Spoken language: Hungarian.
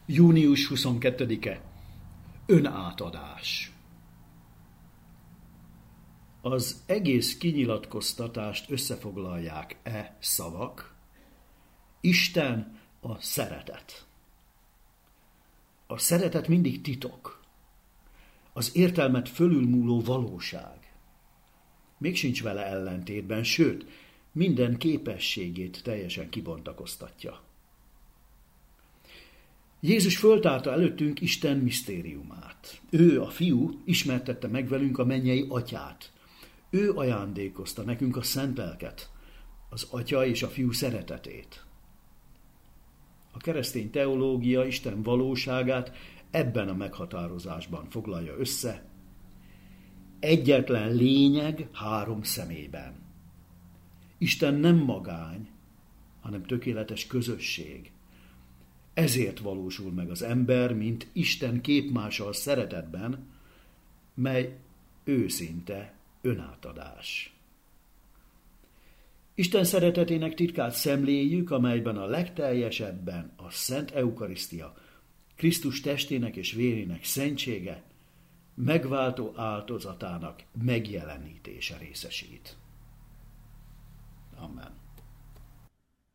Június 22-e. Önátadás. Az egész kinyilatkoztatást összefoglalják szavak. Isten a szeretet. A szeretet mindig titok. Az értelmet fölülmúló valóság. Még sincs vele ellentétben, sőt, minden képességét teljesen kibontakoztatja. Jézus föltárta előttünk Isten misztériumát. Ő, a Fiú, ismertette meg velünk a mennyei Atyát. Ő ajándékozta nekünk a Szent Lelket, az Atya és a Fiú szeretetét. A keresztény teológia Isten valóságát ebben a meghatározásban foglalja össze. Egyetlen lényeg három személyben. Isten nem magány, hanem tökéletes közösség. Ezért valósul meg az ember, mint Isten képmása a szeretetben, mely őszinte önátadás. Isten szeretetének titkát szemléljük, amelyben a legteljesebben a Szent Eukarisztia, Krisztus testének és vérének szentsége, megváltó áldozatának megjelenítése részesít. Amen.